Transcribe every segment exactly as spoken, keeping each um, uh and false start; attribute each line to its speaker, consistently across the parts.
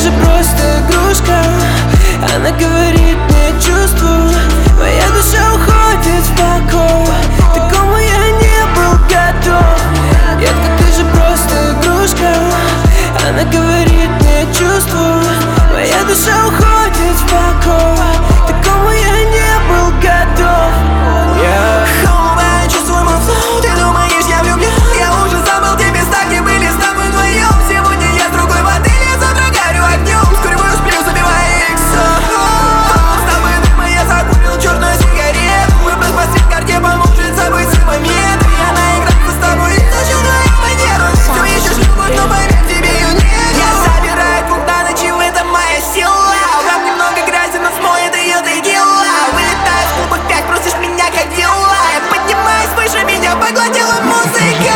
Speaker 1: же просто игрушка. Она говорит мне: чувствую, моя душа уходит в покой. К такому я не был готов. Детка, ты же просто игрушка. Она говорит мне: чувствую, моя душа уходит в покой. К такому я не был готов. Yeah.
Speaker 2: Холодно, чувствую мой флоу. Ты думаешь, я влюблен? Я уже забыл те места, где были с тобой вдвоем. Сегодня я с другой модели, я завтра горю огнем. Скуриваю сплю, забивая иксо. С тобой дыма, я закурил черную сигарету. Выброс по сим-карте поможет забыть свой момент. И она играется с тобой, и начал твою манеру. Все ищешь любовь, но поверь, тебе ее нет. Я собираю двух на ночь, и в этом моя сила. В раб немного грязи, но смоет ее текила. Вылетаю в клубах пять, просишь меня, как дела. Я поднимаюсь выше, меня поглотила музыка.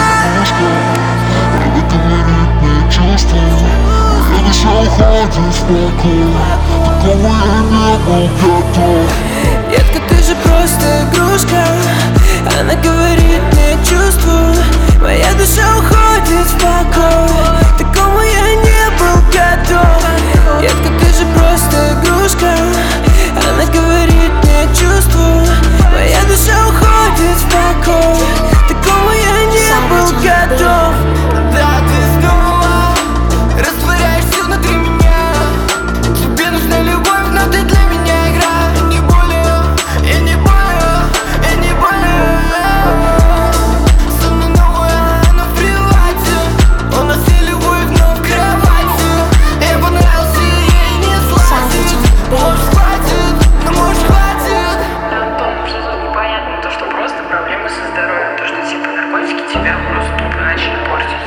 Speaker 3: Она говорит мне: чувствую, моя душа уходит в покой. К такому я не был готов.
Speaker 1: Детка, ты же просто игрушка. Она говорит мне: чувствую, моя душа уходит в покой. К такому я не был готов. Детка, ты же просто игрушка. Она говорит мне: чувствую, моя душа уходит в покой. К такому я не был готов.
Speaker 2: Да, ты снова растворяешься внутри меня. Тебе нужна любовь, но ты для меня игра. Не более, и не более, и не более. Со мной новая, она в привате. У нас и любовь, но в кровати. Я понравился ей, не слазит. Может хватит, но может хватит.
Speaker 4: Антон, что тут непонятно, то что просто проблемы со здоровьем, то что типа наркотики тебя просто тупо начали портить.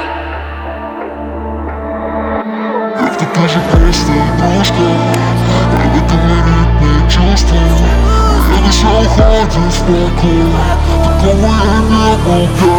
Speaker 3: Детка, ты же просто игрушка. Она говорит мне: чувствую, моя душа уходит в покой. К такому я не был готов.